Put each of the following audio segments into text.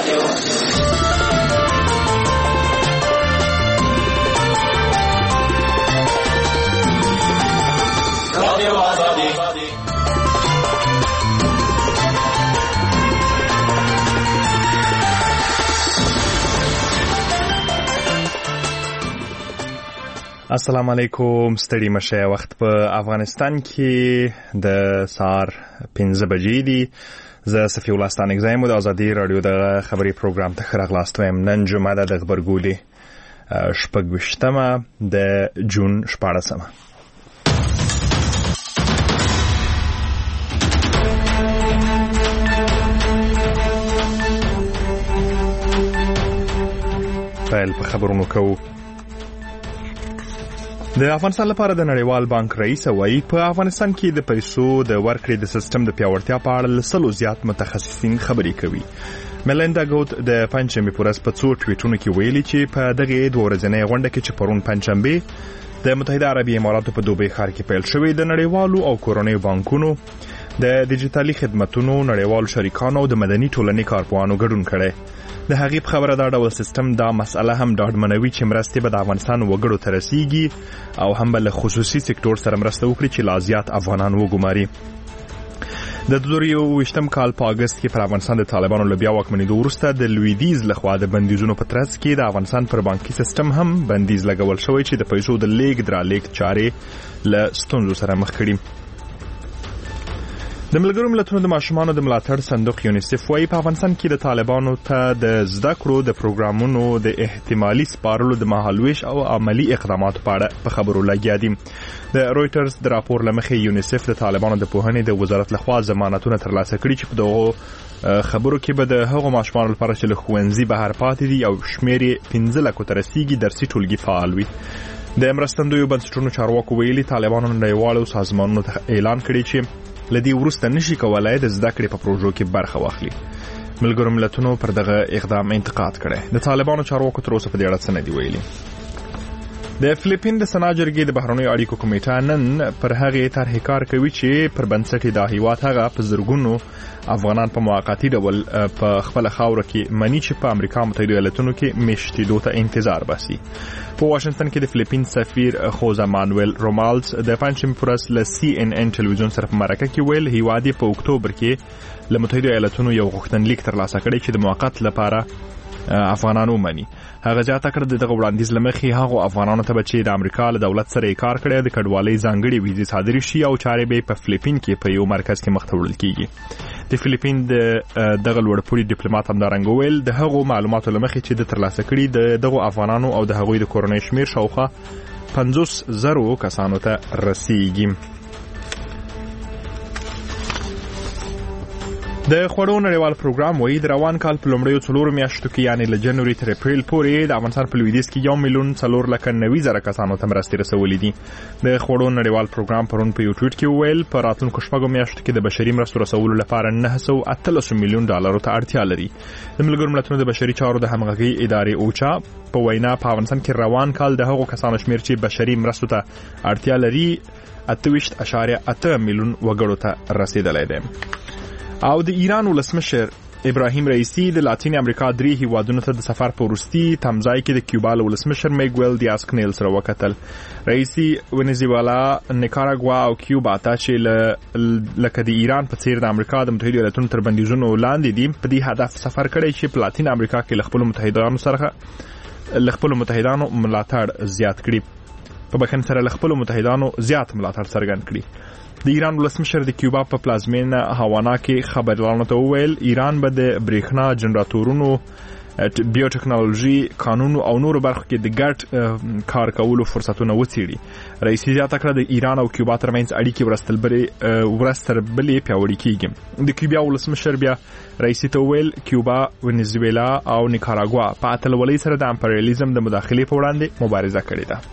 السلام علیکم. ستړي مشه. وخت په افغانستان کې د سهار 5 بجې دي. زه صفي الله ستانک زایم د ازادي رادیو د خبري پروګرام ته خراغلاست ویم. نن جمعه د خبرګولي شپږ د جون 14. پیل په خبرونو کوو. د افغانستان لپاره د نړیوال بانک رئیس وایي په افغانستان کې د پیسو د ورکړې د سیستم د پیاوړتیا په اړه لسلو زیات متخصصین خبرې کوي. ملیندا ګوت د پنځمې پورس په څو ټویټونو کې ویلي چې په دغه دوه ورځنۍ غونډه کې چې پرون پنځمبه د متحده عربي اماراتو په دوبۍ ښار کې پیل شوې د نړیوالو او کورنیو بانکونو د ډیجیټالي خدماتونو نړیوالو شریکانو او د مدني ټولنې کارپوهانو ګډون کړي. د هغې په خبره دا ډول سیستم دا مسأله هم ډاډمنوي چې مرستې به د افغانستان وګړو ته رسیږي او هم به له خصوصي سکتور سره مرسته وکړي چې لا زیات افغانان وګماري. د 2023 کال په اگست کې پر افغانستان د طالبانو له بیا واکمنېدو وروسته د لویدیز لخوا د بندیزونو په ترڅ کې د افغانستان پر بانکي سیستم هم بندیز لګول شوی چې د پیسو د لیږد رالېږد چارې له ستونزو سره مخ کړي. د ملګرو ملتونو د ماشومانو د ملاتړ صندوق یونیسف وايي په افغانستان کې د طالبانو ته د زده کړو د پروګرامونو د احتمالي سپارلو د مهالويش او عملی اقداماتو په اړه په خبرو لګیا دي. د رويټرز د راپور لمخې یونیسف د طالبانو د پوهنې د وزارت لخوا ضمانتونه ترلاسه کړي چې په دغه خبرو کې به د هغو ماشومانو لپاره چې له ښوونځي بهر پاتې دي او شمېر یې 15 لکو ته رسیږي درسي ټولګي فعال وي. د مرستندویو بنسټونو چارواکو ویلي طالبانو نړیوالو سازمانونو ته اعلان کړی چې لدی ورسته نشي کولای د زده کړې په پروژو کې برخه واخلي. ملګرو ملتونو پر دغه اقدام انتقاد کړي. د طالبانو چارواکو تر اوسه په دې اړه څه نه دی ویلي. د فلیپین د سنا جرګې د بهرنیو اړیکو کمیټه نن پر هغه طرحې کار کوي چې پر بنسټ د هیواد هغه په زرګونو افغانان په موقتی ډول په خپل خاور کې منی چې په امریکا متحده ایالاتونو کې میشتېدو ته انتظار باسي. په واشنگټن کې د فلیپین سفیر خوزا مانویل رومالز د پنځمې پورس له CNN ټلویزیون سره په مرکه کې ویل هیواد په اکتوبر کې له متحده ایالاتونو یو غوښتنلیک ترلاسه کړی چې د موقت لپاره افغانانو مني. هغه ځاته کړ دغه وړاندیز لمخې هغه افغانانو ته چې د امریکا له دولت سره کار کړی د کډوالۍ ځانګړي ویزې صادري شي او چارې به په فلیپین کې په یو مرکز کې مخ ته وړل کیږي. د فلیپین دغه لوړپوړي ډیپلوماټ همدارنګه ویل د هغو معلوماتو لمخې چې د ترلاسه کړي دغه افغانانو او د هغوی د کورنۍ شمیر شاوخوا 50,000 کسانو ته رسیږي. د خوړو نړیوال پروګرام وایي د روان کال په لومړیو 4 میاشتو کې یعنی له جنوري تر اپریل پورې د افغانستان په لویدیځ کې 1,490,000 کسانو ته مرستې رسولې دي. د خوړو نړیوال پروګرام پرون په یو ټویټ کې ویل په راتلونکو شپږو میاشتو کې د بشري مرستو رسولو لپاره 913 میلیون ډالرو ته اړتیا لري. د ملګرو ملتونو د بشري چارو د همغږي ادارې اوچا په وینا په افغانستان کې روان کال د هغو کسانو شمیر چې بشري مرستو ته اړتیا لري 28.8 میلیون وګړو ته رسیدلی دی. او د ایران ولسمشر ابراهیم رئیسی د لاتین امریکا 3 هیوادونو ته د سفر په وروستي تمځای کې د کیوبا ولسمشر میګویل دیاز کنیل سره وکتل. رئیسی ونیزویلا، نیکاراګوا او کیوبا ته چې لکه د ایران په څیر د امریکا د متحده ایالاتونو تر بندیزونو لاندې دي په دې هدف سفر کړی چې په لاتین امریکا کې له خپل متحدانو ملاتړ زیات کړي. په بخښنې سره له خپل متحدانو زیات ملاتړ څرګند کړي. د ایران ولسمشر د کیوبا په پلازمینه هاوانا کې خبريالانو ته وویل ایران به د برېښنا جنراتورونو، بیوټیکنالوژي، قانون او نورو برخو کې د ګډ کار کولو فرصتونه وڅېړي. رئیس زیاته کړه د ایران او کیوبا ترمنځ اړیکې ورستربلې پیاوړې کیږي. د کیوبا ولسمشر بیا رئیس ته وویل کیوبا، ونیزویلا او نیکاراګوا په اتلولۍ سره د امپریالیزم د مداخلې په وړاندې مبارزه کړې ده.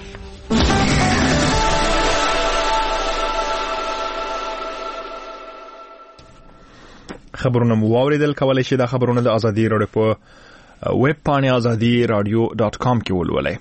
خبرونه مو واوریدل. کولای شئ دا خبرونه د ازادي رادیو په ویب پاڼې azadiradio.com کې ولولئ.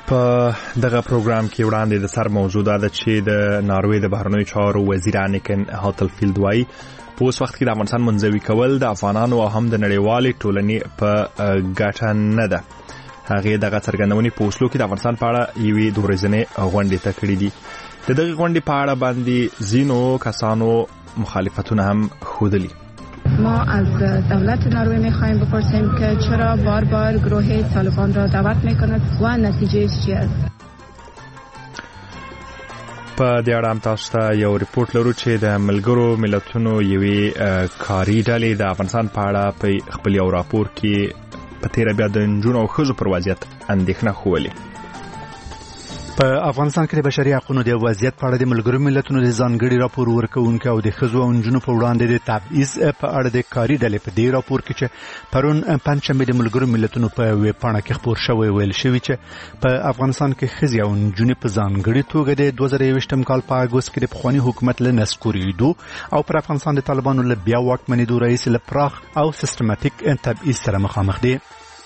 په دغه پروګرام کې وړاندې د سر موضوع ده چې د ناروې د بهرنیو چارو وزیر انیکن هاتلفیلد وایي په اوس وخت کې د افغانستان منځوي کول د افغانانو او هم د نړیوالې ټولنې په ګټه نه ده. هغه دغه څرګندونې په اوسلو کې د افغانستان په اړه یوې دوه ورځې غونډې ته کړې دي. د دغه غونډې په اړه باندې ځینو کسانو مخالفتونه هم ښودلي. ما از دولت نروژ می‌خوایم بپرسیم که چرا بار بار گروه طالبان را دعوت می‌کند و نتیجهش چی است. په دې اړه هم تاسو ته یو ریپورت لرو چې د ملګرو ملتونو یوې کاري ډلې د افغانستان په اړه په خپل یو راپور کې په تیر بیا د نجونو او ښځو پر وضعیت اندېښنه ښودلې. په افغانستان کې د بشري حقوقو د وضعیت په اړه د ملګرو ملتونو د ځانګړي راپور ورکوونکو او د ښځو او نجونو په وړاندې د تبعیض په اړه د کاري ډلې په دې راپور کې چې پرون پنځشنبه د ملګرو ملتونو په ویب پاڼه کې خپور شوی ویل شوی چې په افغانستان کې ښځې او نجونې په ځانګړي توګه د 2021 کال په اګوست کې د پخواني حکومت له نسکورېدو او پر افغانستان د طالبانو له بیا واکمنېدو راهیسې له پراخ او سیستماتیک تبعیض سره مخامخ دي.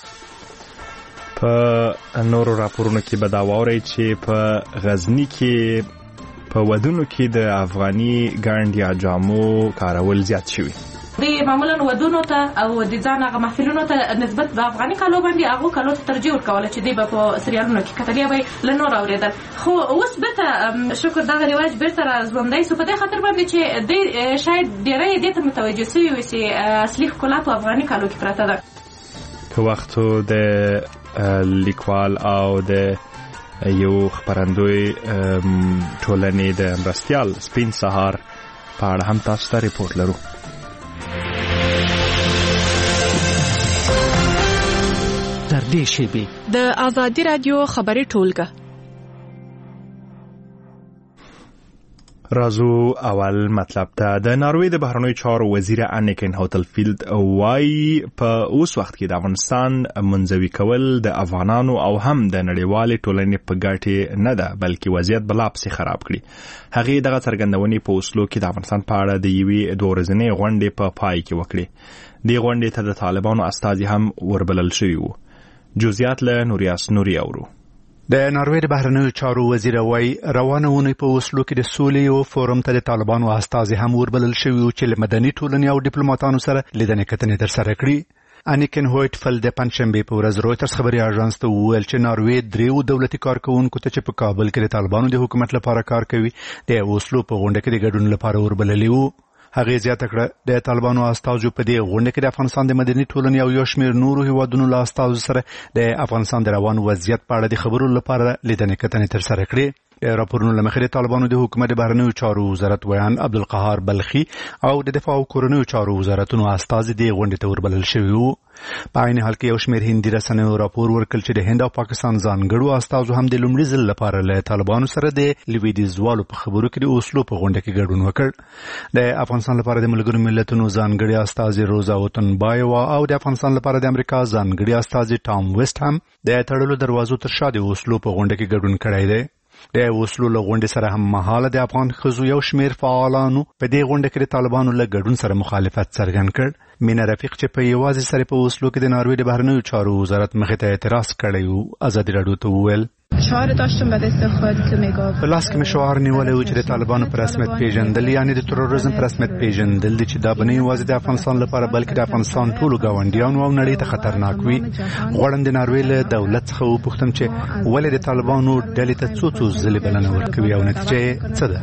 په نورو راپورونو کې به دا واورئ چې په غزنی کې په ودونو کې د افغاني ګاڼډ یا جامو کارول زیات شوي. د معمولا ودونو ته او د ځان هغه محفلونو ته نسبت د افغاني کالو باندې هغه کالو ته ترجیح ورکوله چې دی په سریالونو کې کتلیا به لنور اوریدل. خو اوس به شکر دغه رواج بیرته راځوندای سو په دې خاطر باندې چې د شاید ډیرې دې ته متوجه شوي وي چې اصلي ښکلا په افغاني کالو کې پراته ده. په وختو د لیکوال او د یو خبرندوی ټولنې د مرستیال سپین سهار په اړه هم تاسو ته ریپورت لرو. تر دې شیبې د آزادي رادیو خبري ټولګه. رازو اول مطلب ته د ناروې د بهرنیو چارو وزیر انیکن هاتلفیلد وایي په اوس وخت کې د افغانستان منځوي کول د افغانانو او هم د نړیوالې ټولنې په ګټه نه ده بلکې وضعیت بلا پسې خراب کړي. هغه دغه څرګندونې په اوسلو کې د افغانستان په اړه د یوې دوه ورځې غونډې په پای کې وکړې. د غونډې ته د طالبانو استازي هم وربلل شوي وو. جزئیات له نوریاس نوري اورو. د ناروې د بهرنیو چارو وزیر وایي روانه اونۍ په اوسلو کې د سولې یو فورم ته د طالبانو استازي هم وربلل شوي وو چې له مدني ټولنې او ډیپلوماټانو سره لیدنې کتنې ترسره کړي. انیکن هویټفیلد د پنځشنبې په ورځ رویټرز خبري اژانس ته وویل چې ناروې دریو دولتي کارکونکو ته چې په کابل کې د طالبانو د حکومت لپاره کار کوي د اوسلو په غونډه کې د ګډون لپاره وربللي وو. هغه زیاته کړه د طالبانو استازو په دې غونډه کې د افغانستان د مدني ټولنې او یو شمېر نورو هیوادونو له استازو سره د افغانستان د روان وضعیت په اړه د خبرو لپاره لیدنې کتنې ترسره کړې. راپورونو له مخې د طالبانو د حکومت د بهرنیو چارو وزارت ویان عبدالقهار بلخي او د دفاع او کورنیو چارو وزارتونو استازي د غونډې ته وربلل شوي وو. په عین حال کې یو شمېر هندي رسنیو راپور ورکړ چې د هند او پاکستان ځانګړو استازو هم د لومړي ځل لپاره له طالبانو سره د لویدیځوالو په خبرو کې د اوسلو په غونډه کې ګډون وکړ. د افغانستان لپاره د ملګرو ملتونو ځانګړي استازي روزا وطنبایوا او د افغانستان لپاره د امریکا ځانګړي استازي ټام ویسټ هم د تړلو دروازو تر شا د اوسلو په غونډه کې ګډون کړی دی. د اوسلو له غونډې سره هم مهاله د افغان ښځو یو شمېر فعالانو په دې غونډه کې د طالبانو له ګډون سره مخالفت څرګند کړ. مینا رفیق چې په یوازې سره په اوسلو کې د ناروې د بهرنیو چارو وزارت مخې ته اعتراض کړی و ازادي راډیو ته وویل شعار داشتم به دست خود که میگفت په لاس کې مې شعار نیولی و چې د طالبانو په رسمیت پیژندل یعنی د تروریزم په رسمیت پیژندل دي چې دا به نه یوازې د افغانستان لپاره بلکې د افغانستان ټولو ګاونډیانو او نړۍ ته خطرناک وي. غواړم د ناروې له دولت څخه وپوښتم چې ولې د طالبانو ډلې ته څو ځلې بلنه ورکوي او نتیجه څه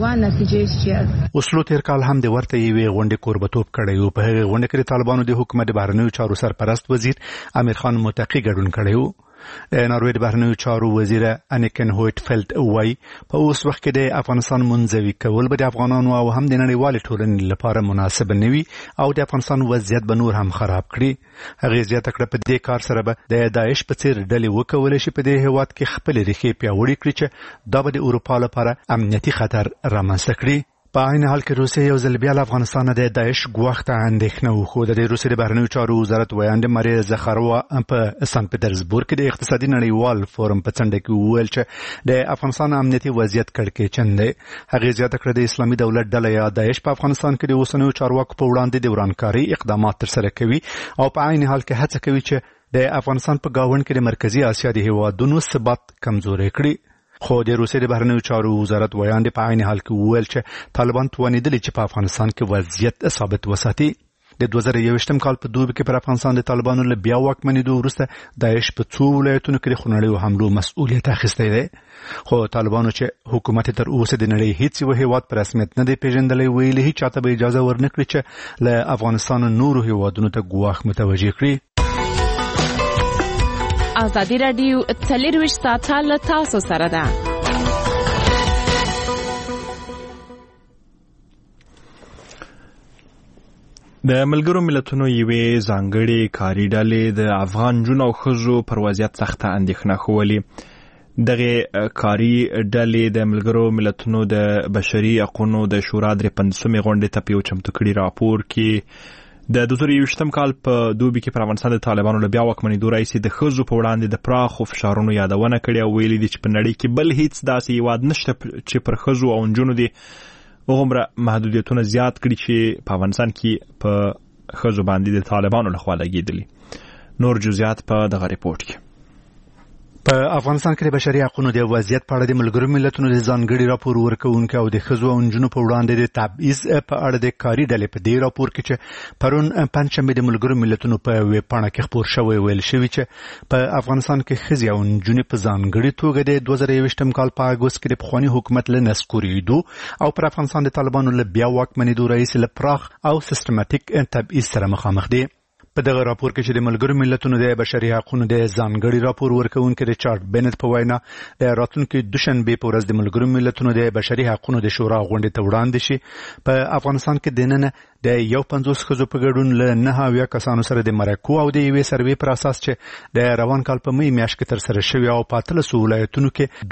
ده. اوسلو تیر کال هم د ورته یوې غونډې کوربتوب کړی و. په هغې غونډه کې د طالبانو د حکومت د بهرنیو چارو سرپرست وزیر امیر خان متقي ګډون کړی و. د ناروې د بهرنیو چارو وزیر انیکن هویټفیلد وایي په اوس وخت کې د افغانستان منځوي کول به د افغانانو او هم د نړیوالې ټولنې لپاره مناسب نه وي او د افغانستان وضعیت به نور هم خراب کړي. هغې زیاته کړه په دې کار سره به د داعش په څېر ډلې وکولی شي په دې هېواد کې خپلې ریښې پیاوړې کړي چې دا به د اروپا لپاره امنیتي خطر رامنځته کړي. په عین حال کې روسیه یو ځل بیا له افغانستان د داعش ګواښ ته اندېښنه وښوده. د روسیې د بهرنیو چارو وزارت ویاند ماریا زخاروا په سن پټرزبورګ کې د اقتصادي نړیوال فورم په څنډه کې وویل چې د افغانستان امنیتي وضعیت کړکېچن دی. هغې زیاته کړه د اسلامي دولت ډله یا داعش په افغانستان کې د اوسنیو چارواکو په وړاندې د ورانکارۍ اقدامات ترسره کوي او په عین حال کې هڅه کوي چې د افغانستان په گاوند کې د مرکزی اسیا د هیوادونو ثبات کمزوري کړی خو د روسیې د بهرنیو چارو وزارت ویاند په عین حال کې وویل چې طالبان توانیدل چې په افغانستان کې وضعیت ثابت وساتي د 2021 کال په دوبي کې پر افغانستان د طالبانو له بیا واکمنېدو وروسته داعش په څو ولایتونو کې د خونړیو حملو مسؤلیت اخیستی دی خو طالبانو چې حکومت تر اوسه د نړۍ هیڅ یو هیواد په رسمیت نه دی پیژندلی ویلي هیڅ چاته به اجازه ورنکړي چې له افغانستان نورو هیوادونو ته ګواښ متوجه کړي. ازادي راډیو 24 ساعته له تاسو سره ده. د ملګرو ملتونو یوې ځانګړې کاري ډلې د افغان جون او ښځو پر وضعیت سخته اندېښنه ښولې. دغه کاري ډلې د ملګرو ملتونو د بشري حقوقو د شورا د 15مې غونډې ته په یو چمتو کړي راپور کې د 2021 کال په دوبي کې پر افغانستان د طالبانو له بیا واکمنېدو راهیسې د ښځو په وړاندې د پراخو فشارونو یادونه کړې او ویلي دي چې په نړۍ کې بل هیڅ داسې هیواد نشته چې پر ښځو او نجونو دي وغومره محدودیتونه زیات کړي چې په افغانستان کې په ښځو باندې د طالبانو لخوا لګېدلي. نور جزئیات په دغه ریپورت کې. په افغانستان کې د بشري حقوقو د وضعیت په اړه د ملګرو ملتونو د ځانګړي راپور ورکوونکي او د ښځو او نجونو په وړاندې د تبعیض په اړه د کاري ډلې په دې راپور کې چې پرون پنځشنبه د ملګرو ملتونو په ویب پاڼه کې خپور شوی ویل شوی چې په افغانستان کې ښځې او نجونې په ځانګړي توګه د 2021 کال په اګوست کې د پخواني حکومت له نسکورېدو او پر افغانستان د طالبانو له بیا واکمنېدو راهیسې له پراخ او سیستماتیک تبعیض سره مخامخ دي. په دغه راپور کې چې د ملګرو ملتونو د بشري حقوقو د ځانګړي راپور ورکوونکي ریچارډ بینټ په وینا د راتلونکي دوشنبه په ورځ د ملګرو ملتونو د بشري حقوقو د شورا غونډې ته وړاندې شي په افغانستان کې د نن د 50 ښځو په ګډون له 9 کسانو سره د مرکو او د یوې سروې پر اساس چې د روان کال په مې میاشت کې تر سره شوی او په 13 ولایتونو کې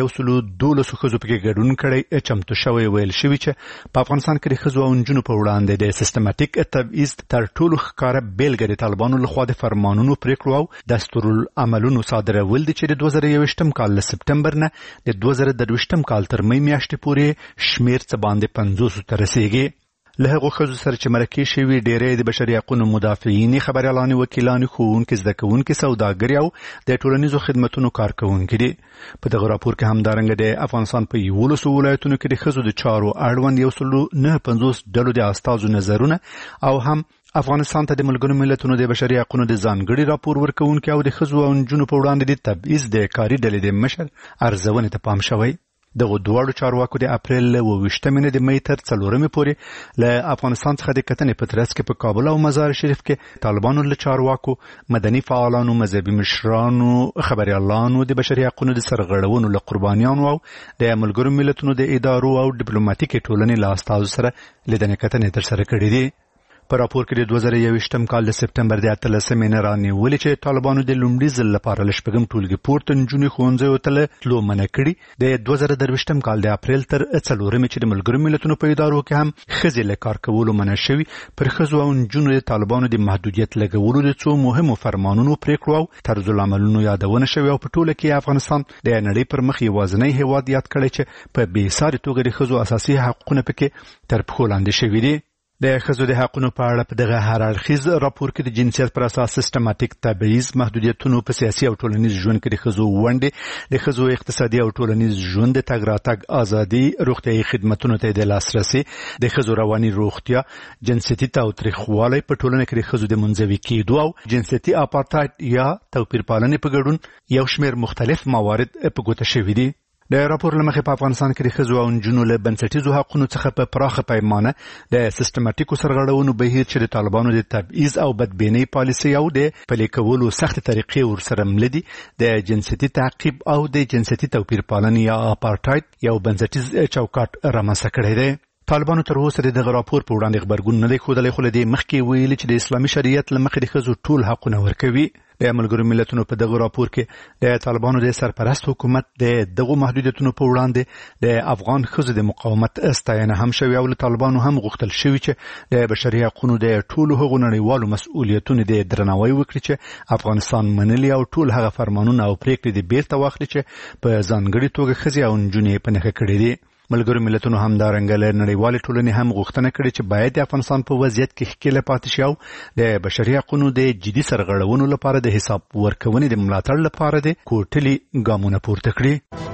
2112 ښځو په ګډون کړي چمتو شوی ویل شوی چې په افغانستان کې د ښځو او نجونو په وړاندې د سیستماتیک تبعیض تر ټولو ښکاره بیلګه د طالبانو لخوا د فرمانونو پریکړو او دستورالعملونو صادرول دي چې د 2021 کال له سپټمبر نه د 2022 کال تر مې میاشتې پورې شمیر څه باندې 50 ته رسیږي. له هغو ښځو سره چې مرکې شوي ډېری د بشري حقوقو مدافعین، خبریالان، وکیلان، ښوونکي، زده کوونکي، سوداګر او د ټولنیزو خدماتو کارکوونکي دي. په دغه راپور کې همدارنګه د افغانستان په 11 ولایتونو کې د ښځو د چارو اړوند 149 ډلو د استازو نظرونه او هم افغانستان ته د ملګرو ملتونو د بشري حقوقو د ځانګړي راپور ورکوونکي او د ښځو او نجونو په وړاندې د تبعیض د کاري ډلې د مشر ارزونې ته پام شوی. دغه دواړو چارواکو د اپریل 28 د مې تر 4 پورې له افغانستان څخه د کتنې په ترڅ کې په کابل او مزار شریف کې طالبانو له چارواکو، مدني فعالانو، مذهبي مشرانو، خبريالانو، د بشري حقوقو د سرغړونو له قربانیانو او د ملګرو ملتونو د ادارو او ډیپلوماټیک ټولنې له استازو سره لیدنې کتنې تر سره کړې دي. په راپور کې د 2021 کال د سپټمبر د 18 نه رانیولې چې طالبانو د لومړي ځل لپاره لشپږم ټولګي پورته نجونې ښوونځیو ته تلو منع کړي. د 2023 کال د اپریل تر 4 چې د ملګرو ملتونو په ادارو کې هم ښځې له کار کولو منع شوي. پر ښځو او نجونو د طالبانو د محدودیت لګولو د څو مهمو فرمانونو، پریکړو او طرزالعملونو یادونه شوې او په ټوله کې افغانستان د نړۍ پر مخ یوازینی هیواد یاد کړی چې په بېساري توګه د ښځو اساسي حقوقونه پکې تر پښو لاندې شوي دي. د ښځو د حقوقو په اړه په دغه هر اړخیز راپور کې د جنسیت پر اساس سیستماتیک تبعیض، محدودیتونو په سیاسي او ټولنیز ژوند کې د ښځو ونډې، د ښځو اقتصادي او ټولنیز ژوند د تګ راتګ ازادي، روغتیايي خدماتونو ته د لاسرسي، د ښځو رواني روغتیا، جنسیتي تاوتریخوالی په ټولنه کې د ښځو د منزوي کېدو او جنسیتي اپارټایډ یا توپیر پالنې په ګډون یو شمېر مختلف موارد په ګوته شوي دي. د راپور لمخې په افغانستان کې د ښځو او نجونو له بنسټیزو حقوقو څخه په پراخه پیمانه د سیستماتیکو سرغړونو بهیر چې د طالبانو د تبعیض او بدبینۍ پالیسي او د پلي کولو سخت طریقې ورسره ملدي، د جنسیتي تعقیب او د جنسیتي توپیر پالنې یا اپارټایډ یو بنسټیز چوکاټ رامنځته کړی دی. طالبانو تر اوسه د دغه راپور په وړاندې غبرګون نه دی ښودلی، خو له دې مخکې ویلي چې د اسلامي شریعت له مخې د ښځو ټول حقونه ورکوي. د ملګرو ملتونو په دغه راپور کې د طالبانو د سرپرست حکومت د دغو محدودیتونو په وړاندې د افغان ښځو د مقاومت ستاینه هم شوې او له طالبانو هم غوښتل شوي چې د بشري حقوقو د ټولو هغو نړیوالو مسؤلیتونو د درناوی وکړي چې افغانستان منلي او ټول هغه فرمانونه او پریکړې د بیرته واخلي چې په ځانګړي توګه ښځې او نجونې په نښه کړي دي. ملګرو ملتونو همدارنګه له نړیوال ټولنې هم غوښتنه کړې چې باید د افغانستان په وضعیت کې ښکېله پاتې شي او د بشري حقوقو د جدي سرغړونو لپاره د حساب ورکونې د ملاتړ لپاره د کوټلي ګامونه پورته کړي.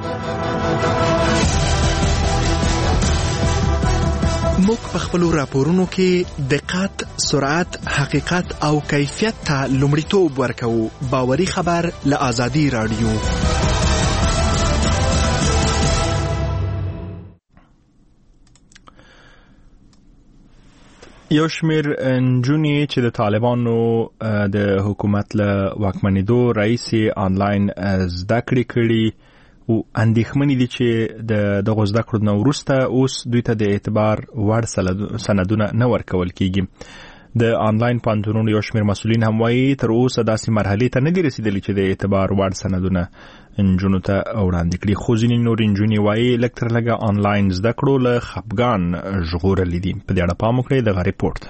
موږ په خپل راپورونو کې دقت، سرعت، حقیقت او کیفیت ته لومړیتوب ورکوو. باوري خبر له آزادي رادیو. یو شمیر نجونې چې د طالبانو د حکومت له واکمنېدو راهیسې آنلاین زده کړې کړي او اندېښمنې دي چې دغه زده کړو نه وروسته اوس دوی ته د اعتبار وړ سندونه نه ورکول کیږي. د آنلاین پوهنتونونو یو شمیر مسؤلین هم وایي تر اوسه داسې مرحلې ته نه دي رسیدلي چې د اعتبار وړ سندونه نجونو ته وړاندې کړي. خو ځینې نور نجونې وایي لږ تر لږه آنلاین زده کړو له خپګان ژغورلي دي. په دې اړه پام وکړئ دغه ریپورت.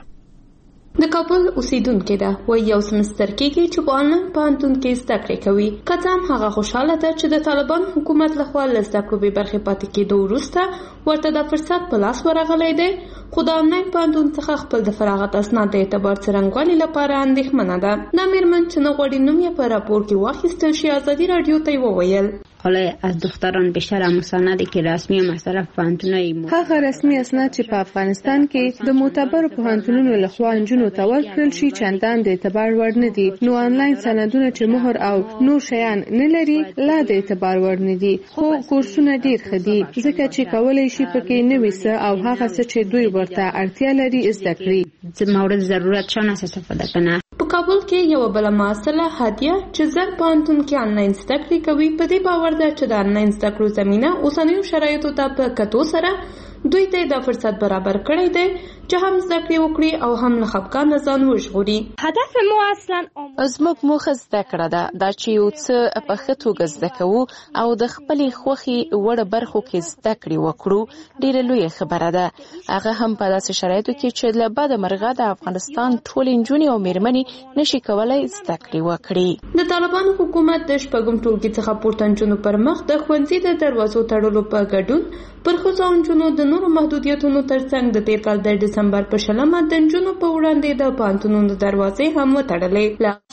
د کابل اوسیدونکو ده وایي یو سمستر کېږي چې په آنلاین پوهنتون کې زده کړې کوي. که څه هم هغه خوشحاله ده چې د طالبان حکومت لخوا له زده کړو بې برخې پاتې کېدو وروسته ورته د فرصت په لاس ورغلی دی، خو د آنلاین پوهنتون څخه خپل د فراغت اسناد د اعتبار څرنګوالي لپاره اندېښمنه ده. دا مېرمن چې نه غواړي نوم یې په راپور کې واخیستل شي ازادي راډیو ته وویل حالا از دختران بیشتر مستندی که رسمی مصرف پوهنتونای هغه رسمي اسناد چې په افغانستان کې د معتبر پوهنتونونو لخوا نجونو ته ورکړل شي چندان د اعتبار وړ نه دي. نو آنلاین سندونه چې مهر او نور شیان نه لري لا د اعتبار وړ نه دي، خو کورسونه ډیر ښه دي ځکه چې کولای شي پکې نوې څه او هغه څه چې دوی ورته اړتیا لري زده کړي. مورد ضرورتشان استفاده کنه. په کابل کې یو بل مسله هدیه چې زر پوهنتون کې آنلاین زده کړې کوي په دې باور ده چې د آنلاین زده کړو زمينه اوسنیو شرایطو ته په کتو سره دوی ته د فرصت برابر کړی دی چې هم زده کړې وکړي او هم له خپګان ځان وژغوري. هدف مو اصلا زموږ موخه زده کړه ده دا چې یو څه په ښه توګه زده کوو او د خپلې خوښې وړ برخو کې زده کړې وکړو. ډېره لویه خبره ده، هغه هم په داسې شرایطو کې چې له بده مرغه د افغانستان ټولې نجونې او مېرمنې نشي کولای زده کړې وکړي. د طالبانو حکومت د شپږم ټولګي څخه پورته نجونو پر مخ د ښوونځي د دروازو تړلو په ګډون پر ښځو او نجونو د نورو محدودیتونو ترڅنګ د تیر کال د ډسمبر په 20 د نجونو په وړاندې د پوهنتونونو دروازې هم وتړلې.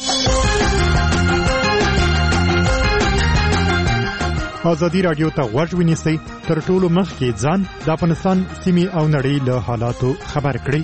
آزادي راډیو ته غوږ ونیسئ، تر ټولو مخکې ځان د افغانستان سیمې او نړۍ له حالاتو خبر کړئ.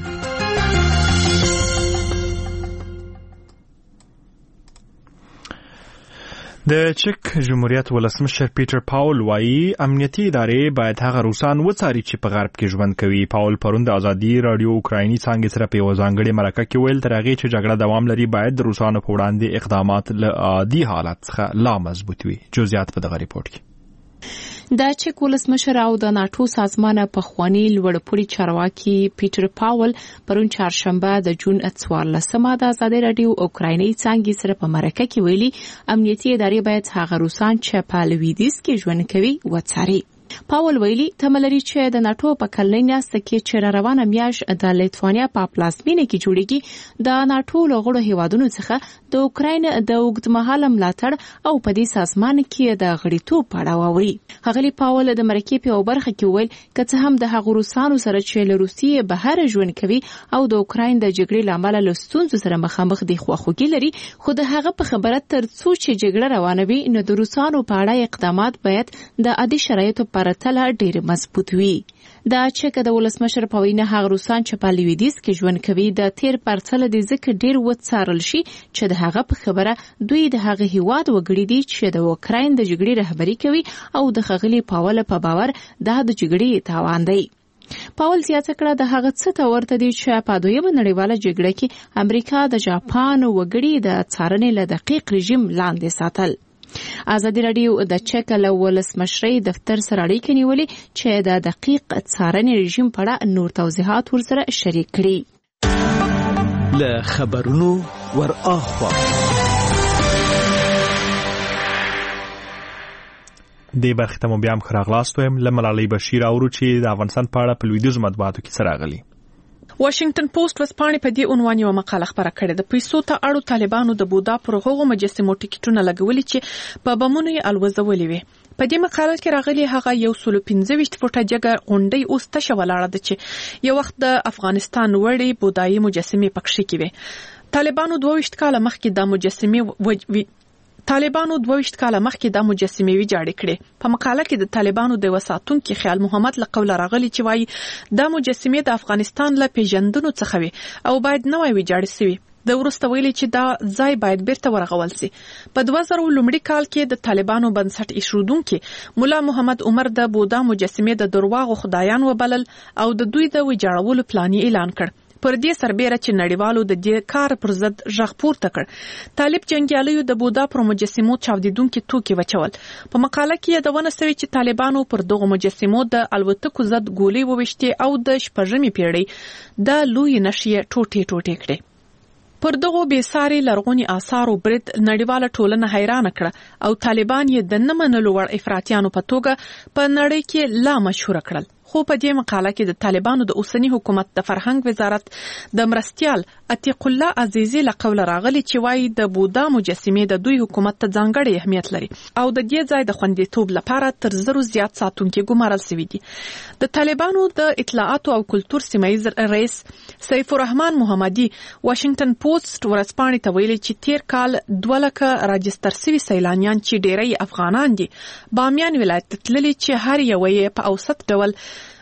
د چک جمهوریت ولسمشر پیټر پاول وایي امنیتي ادارې باید هغه روسان وڅاري چې په غرب کې ژوند کوي. پاول پرون د آزادي راډیو اوکرایني څانګې سره په یوه ځانګړې مرکه کې ویل تر هغې چې جګړه دوام لري باید د روسانو په وړاندې اقدامات له عادي حالت څخه لا مضبوط وي. جزئیات په دغه ریپورت کې. د چک ولسمشر او د ناتو سازمان پخوانی لوړپوړي چارواکي پیټر پاول پرون چهارشنبه د جون 14 د آزادي راډیو اوکرایني څانګې سره په مرکه کې ویلي امنیتي ادارې باید هغه روسان چې په لویدیځ کې ژوند کوي وڅاري. پاول ویلي تملري چې د ناتو په کلنۍ میاشت کې چې روانه میاشت د لیتوانیا په پلازمینه کې جوړیږي د ناتو لغړو هیوادونو څخه د اوکراین د اوږدمهاله ملاتړ او په دې سازمان کې د غړیتوب په اړه واوري. هغه پاول د مرکې په برخه کې ویل کله هم د هغو روسانو سره چې له روسیې بهر ژوند کوي او د اوکراین د جګړې لامل له ستونزو سره مخامخ دي خواخوږي لري، خو د هغه په خبره تر څو چې جګړه روانه وي نو د روسانو په اړه اقدامات باید د عادي شرایطو پرتله ډېر مضبوط وي. د چک د ولسمشر په وینا هغه روسان چې په لویدیځ کې ژوند کوي د تیر پرتله د ذکر ډېر وڅارل شي چې د هغه په خبره دوی د هغه هیواد وګړي دي چې د اوکراین د جګړې رهبری کوي او د خغلی پاول په باور د جګړې تاوان دی. پاول زیاته کړه د هغه څه ته ورته دي چې په دویمه نړیواله جګړه کې امریکا د جاپان وګړي د څارنې له دقیق رژیم لاندې ساتل. آزادي راډیو د چک له ولسمشرۍ دفتر سره اړیکې نیولې چې د دقیق څارنې رژیم په اړه نور توضیحات ورسره شریک کړي. له خبرونو ور اخوا د برخې ته مو بیا هم ښه راغلاست وایم. له ملالۍ بشیر اورو چې د افغانستان په اړه په لویدیځو مطبوعاتو کې څه راغلي. واشنگټن پوسټ ورځپاڼې په دې عنوان یو مقاله خپره کړې ده. پیسو ته اړو طالبانو د بودا پر هغو مجسمو ټیکټونه لګولي چې په بمونو یې الوزولې وي. په دې مقاله کې راغلي هغه 125 فوټه جګه غونډۍ اوس تشه ولاړه ده چې یو وخت د افغانستان وړې بودایي مجسمې پکښې کې وي. طالبانو 22 کال مخکې د مجسمې طالبانو 22 کال مخکې د مجسمې ویجاړې کړې. په مقاله کې د طالبانو د وساتونکو خیال محمد له قوله راغلی چې وایي د مجسمې د افغانستان له پیژندنو څخه وي او باید نوې ویجاړې شي. د ورسته ویلي چې دا ځای باید بیرته ورغول شي. په 2000 لومړي کال کې د طالبانو بنسټ ایښودونکي مولا محمد عمر د بودا مجسمې د درواغو خدایان وبلل او د دوی د ویجاړولو پلان اعلان کړ. پر دې سربېره چې نړیوالو د دې کار پر ضد غږ پورته کړ. طالب جنګیالیو د بودا پر مجسمو چاودیدونکي توکي وچول. په مقاله کې یادونه شوې چې طالبانو پر دغه مجسمو د الوتکو ضد ګولۍ وویشتې او د 8مې پیړۍ د لوی نشي ټوټې کړې. پر دغه بیساري لرغونی آثارو برید نړیواله ټولنه حیران کړه او طالبان یې د نه منلو وړ افراطیانو په توګه په نړۍ کې لا مشهور کړل. خو په دې مقاله کې د طالبانو د اوسنی حکومت د فرهنګ وزارت د مرستیال عتیق الله عزیزی له قوله راغلی چې وایي د بودا مجسمې د دوی حکومت ته ځانګړی اهمیت لري او د دې ځای د خوندیتوب لپاره تر 100 زیات ساتونکي ګمارل شوي دي. د طالبانو د اطلاعات او کلتور سیمایي رئیس سیف الرحمن محمدي واشنگټن پوسټ ورځپاڼې ته ویلي چې تیر کال 200 راجستر شوي سیلانیان چې ډیری افغانان دي بامیان ولایت تللي چې هر یو یې په اوسط ډول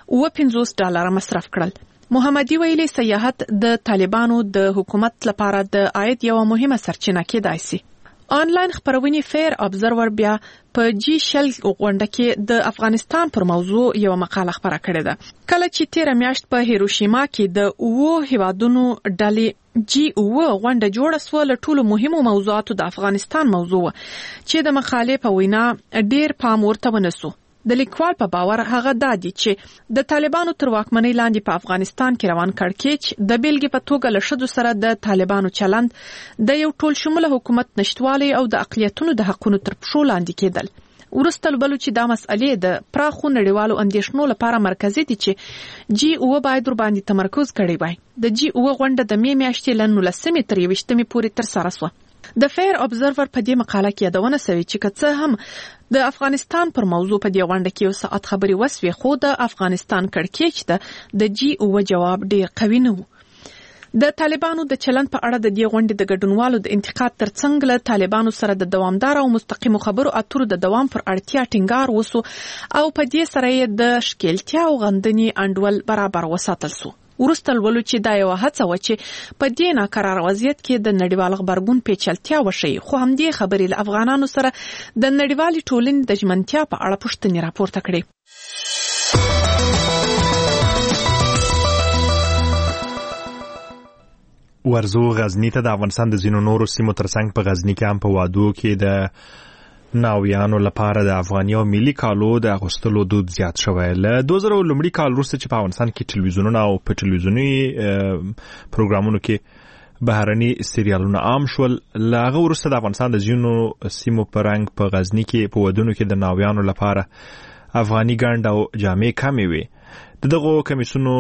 $50 مصرف کړل. محمدي ویلي سیاحت د طالبانو د حکومت لپاره د عاید یو مهمه سرچینه کېدای شي. آنلاین خبرونه فیر ابزرور بیا په جی شل غونډه کې د افغانستان پر موضوع یو مقاله خبره کړې ده. کله چې 13 میاشت په هیروشیما کې د 9 هیوادونو ډلې جی غونډه جوړه سو، له ټولو مهمو موضوعاتو د افغانستان موضوع چې د مقالې په وینا ډیر پام ورته ونسو. د لیکوال په باور هغه دادی چې د طالبانو تر واکمنۍ لاندې په افغانستان کې روان کړکېچ د بیلګې په توګه له شدو سره د طالبانو چلند د یو ټول شموله حکومت نشټوالی او د اقلیتونو د حقونو تر پښو لاندې کېدل. ورسته لبلو چې دا مسئلې د پراخو نړیوالو اندیشنو لپاره مرکزي دي چې جی باید ور باندې تمرکز کړی وای. د جی غونډه د می میاشتې له 19 تر 20 پورې تر سره شوه. د فیر ابزرور په دې مقاله کې یادونه شوې چې که هم د افغانستان پر موضوع په دې غونډه کې یو ساعت خبري وسوي، خو د افغانستان کړکېچ د جی جواب ډېر قوي نه و. د طالبانو د چلند په اړه د دې غونډې د ګډونوالو د انتقاد ترڅنګ له طالبانو سره د دوامدار او مستقیمو خبرو اترو د دوام پر اړتیا ټینګار وسو او په دې سره یې د شکلتیا او غندنې انډول برابر وساتل سو. ورسته ولولو چې دا یو هڅه و چې په دې ناقرار وضعیت کې د نړیوال خبرګون پیچلتیا وشي، خو همدې خبرې له افغانانو سره د نړیوالې ټولنې د ژمنتیا په اړه پوښتنې راپورته کړې. ورزو غزنی ته د افغانستان د ځینو نورو سیمو ترڅنګ په غزنی کې هم په وادو کې د ناویانو لپاره د افغاني او ملي کالو د اغوستلو دود زیات شوی. له 2000 لومړي کال وروسته چې په افغانستان کې ټلویزیونونه او په ټلویزیوني پروګرامونو کې بهرني سریالونه عام شول، له هغه وروسته د افغانستان د ځینو سیمو په رنګ په غزنی کې په ودونو کې د ناویانو لپاره افغاني ګنډ او جامې کمې وي. دغه کمیسونو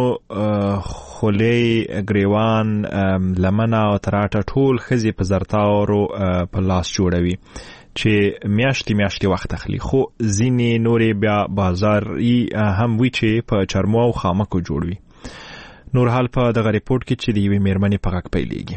خولې، ګریوان، لمنه او تراټه ټول ښځې په زرتاورو په لاس جوړوي چې میاشتې وخت اخلي، خو ځینې نورې بیا بازاري هم وي چې په چرمو او خامکو جوړ وي. نور حال په دغه ریپورت کې چې د یوې میرمنې په غږ پیلېږي.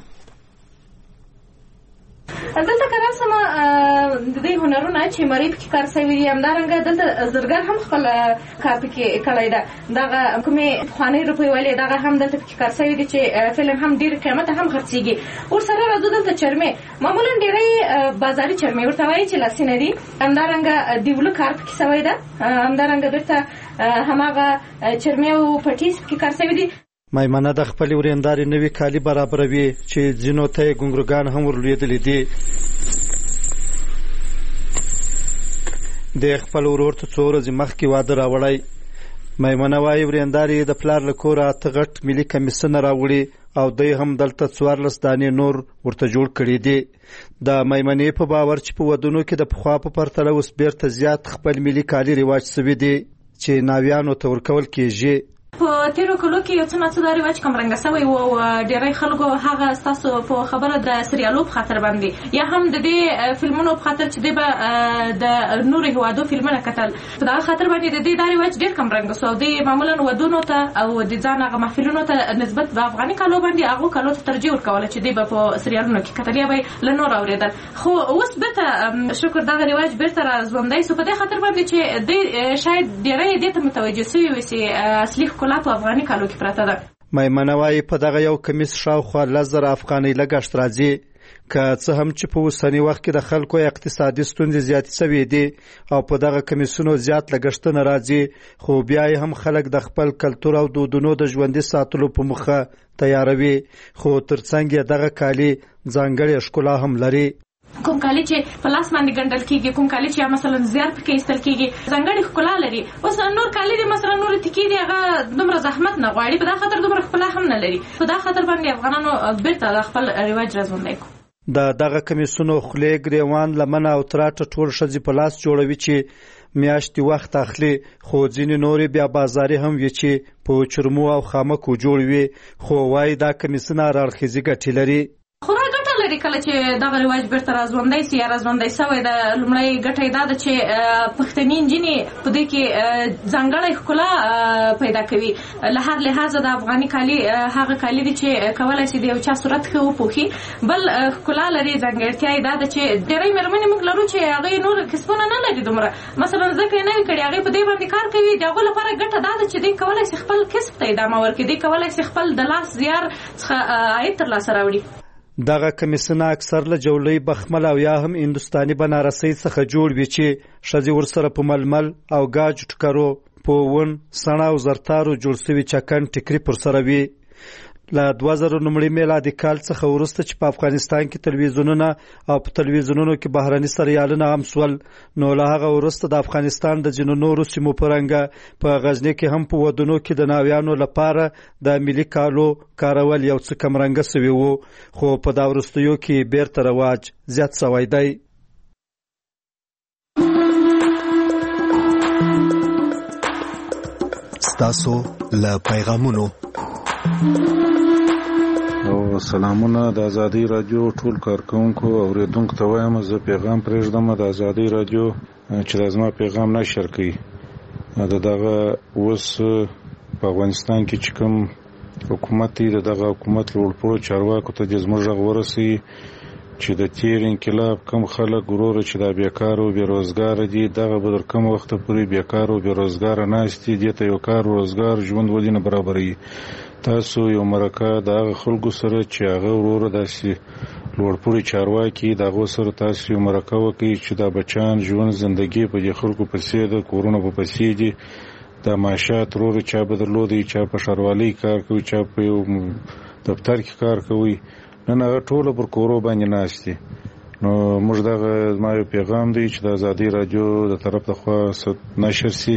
دلته که راسم د دې هنرونه چې مری پکې کار شوي دي، همدارنګه دلته زرګر هم خپل کار پکې کړی ده. دغه کومې پخوانۍ روپۍ والې دغه هم دلته پکې کار شوي دي چې فلم هم ډېر قیمته هم خرڅېږي. ورسره راځو دلته چرمې، معمولا ډېری بازاري چرمې ورته وایي چې لاسینه دي، همدارنګه دیولو کار پکې شوی ده، همدارنګه بېرته هماغه چرمې او پټیز پکې کار شوي دي. میمنه د خپل ورېنداري نوي کالي برابروي چې ځینو ته یې ګونګروګان هم ورلوېدلي دي. د خپل ورور ته 2 ورځې مخکې واده راوړی. میمنه وایي ورېنداري د پلار له کوره 8 غټ ملي کمیسونه راوړي او دوی هم دلته 14 دانې نور ورته جوړ کړي دي. د میمنې په باور چې په ودونو کې د پخوا په پرتله اوس بیرته زیات خپل ملي کالي رواج شوي دي چې ناویانو ته ورکول کېږي. په تیرو کلو کې یو څه نه څه دا رواج کمرنګه شوی او ډېری خلکو هغه ستاسو په خبره د سریالو په خاطر باندې یا هم د دې فلمونو په خاطر چې د نورو هیوادو فلمونه کتل په دا خاطر باندې د دې دا رواج ډېر کمرنګه شو. د معمولا ودونو ته او د ځان هغه محفلونو ته نسبت د افغاني کالو باندې هغه کالو ته ترجیح ورکوله چې د په سریالونو کې کتل یا به له نور اوریدل. خو اوس به شکر دا رواج بیرته را ژوندی سو په دې خاطر باندې چې د شاید ډېری دې ته متوجه شوي وي چې اصلي ښکلا په افغاني کالو کې پرته ده. میمنه وایي په دغه یو کمیس شاوخوا 10,000 افغانۍ لګښت راځي که څه هم چې په اوسني وخت کې د خلکو اقتصادي ستونزې زیاتې شوې دي او په دغه کمیسونو زیات لګښتونه راځي خو بیا هم خلک د خپل کلتور او دودونو د ژوندي ساتلو په موخه تیاروي خو ترڅنګ دغه کالي ځانګړې ښکلا هم لري. کوم کالی چې په لاس باندې ګنډل کیږي کوم کالی چې مثلا زیار پکې ایستل کیږي ځانګړی ښکلا لري. اوس نور کالی دي مثلا نور تکي دي هغه دومره زحمت نه غواړي په دا خاطر دومره ښکلا هم نه لري. په دا خاطر باندې افغانانو بیرته خپل رواج راځوندي کو. دغه کمیسونو خولې ګریوان لمن او تراټ ټول ښځې په لاس جوړوي چې میاشتې وخت اخلي خو ځینې نورې بیا بازاري هم وي چې په چرمو او خامکو جوړ وي خو وایي دا کمیسونه راړخیزي ګټې لري. لري کله چې دغه رواج بیرته راځوندی سي یا راځوندی سوی د لومړی ګټه دا ده چې پښتني نجونې په دې کې ځانګړی ښکلا پیدا کوي. له هر لحاظه د افغاني کالي هغه کالي دي چې کولی شي د یو چا صورت ښه وپوښي. بل ښکلا لري ځانګړتیا یې دا ده چې ډېری مېرمنې موږ لرو چې هغوی نور کسبونه نه لري دومره مثلا زده کړې نه وي کړي هغوی په دې باندې کار کوي. د هغو لپاره ګټه دا ده چې دوی کولی شي خپل کسب ته ادامه ورکړي دوی کولی شي خپل د لاس زیار څخه عاید ترلاسه راوړي. دغه کمیسونه اکثر له جولۍ بخمل او یا هم هندوستاني بنارسۍ څخه جوړ وي چې ښځې ورسره په ململ او ګاج ټکرو په ون سڼه او زرتارو جوړ سوي چکن ټیکري پر سره وي. له 2009 میلادي کال څخه وروسته چې په افغانستان کې تلویزیونونه او په تلویزیونونو کې بهرني سریالونه هم سول نو له هغه وروسته د افغانستان د ځینو نورو سیمو په رنګه په غزني کې هم په ودونو کې د ناویانو لپاره د ملي کالو کارول یو څه کمرنګه سوي وو خو په دا وروستیو کې بیرته رواج زیات سوی دی. ستاسو له پیغامونو او سلامونه د ازادي رادیو ټول کارکونکو او اوریدونکو ته وایم زه پیغام پرېږدم د ازادي رادیو چې زما پیغام نشر کړي دغه اوس په افغانستان کې چې کوم حکومت دی دغه حکومت لوړپوړو چارواکو ته زموږ غږ ورسوي چې د تیر انقلاب کم خلک ورور چې دا بیکار او بیروزګار دي دغه به تر کوم وخت پورې بیکار او بیروزګار ناست دي دې ته یو کار روزګار ژوند ولې نه برابروي. تاسو یو مرکه د هغه خلکو سره چې هغه وروره داسې لوړپوړي چارواکي د هغو سره تاسو یو مرکه وکړئ چې دا بچیان ژوند زندګي په دې خلکو پسې ده کورونه په پسې دي د معاشات وروره چا به درلودی چا په ښاروالۍ کار کوي چا په یو دفتر کې کار کوي نن هغه ټوله پر کورو باندې ناست دي. نو موږ دغه زما یو پیغام دی چې د ازادي رادیو د طرف لخوا نشر سي.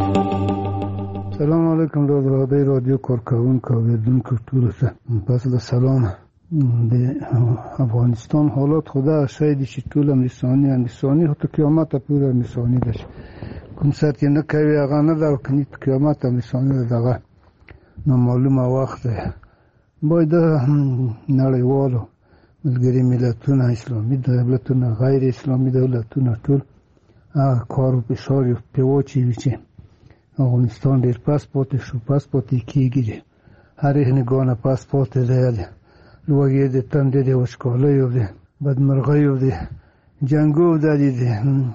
سلام علیکم د ازادي رادیو کارکونکو او اوریدونکو ټولو ته پس د سلام د افغانستان حالات خدا شاید چې ټول امریکایي هته قیامت پورې امریکایي ده کوم سات نه کوي هغه نه دا کني قیامت امریکایي دغه نو معلومه وخت باید نړیوالو ملګري ملتونه اسلامي دولتونه غیر اسلامي دولتونه ټول کار او فشار په واچوي چې افغانستان ډېر پاسپورت شو پاسپورت کېږي هر هنګونه پاسپورت دی لوګي د تندې د وشکولې او د بدمرغۍ او د جنگو د دې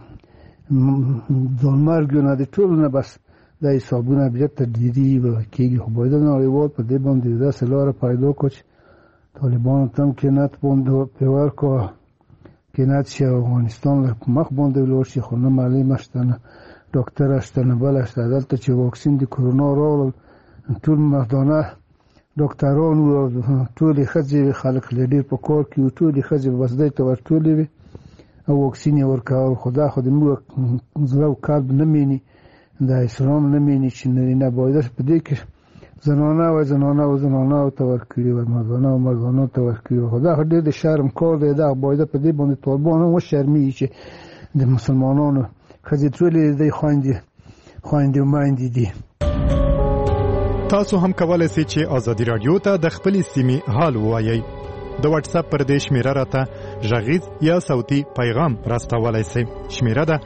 ځلمرګونه د ټول نه بس د حسابونه بیا تدریجي کېږي خو باید نړیوال په دې باندې داسې لاره پیدا کړي چې طالبانو ته هم کینات باندې پیور کو کینات چې افغانستان له مخ باندې ولاړ شي خو نه معلومه شته نه ډاکټر شته نه بل شته دلته چې واکسین د کرونا راغلل ټول مردانه ډاکټران او ټول ښځې خلک لري په کار کې ټول ښځې وسدې ته ورټولې وي او واکسین یې ورکول خدا خو دې موږ زړه او قلب نه مینی د اسلام نه مینی چې نه باید په دې کې زنانه او تور کړی او مردانه تور کړی خدا دې د شرم کار دی دا باید په دې باندې طالبان هم شرمي چې د مسلمانانو خځې ټول دې خويندې مایندې دي. تاسو هم کولای شئ چې ازادي رادیو ته د خپل سیمې حال ووایئ. د واتس اپ پر دې شمیره راته غږیز یا صوتي پیغام راستولای شئ. شمیره ده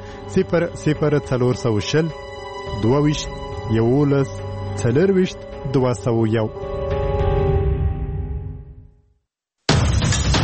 00420 22 11 201.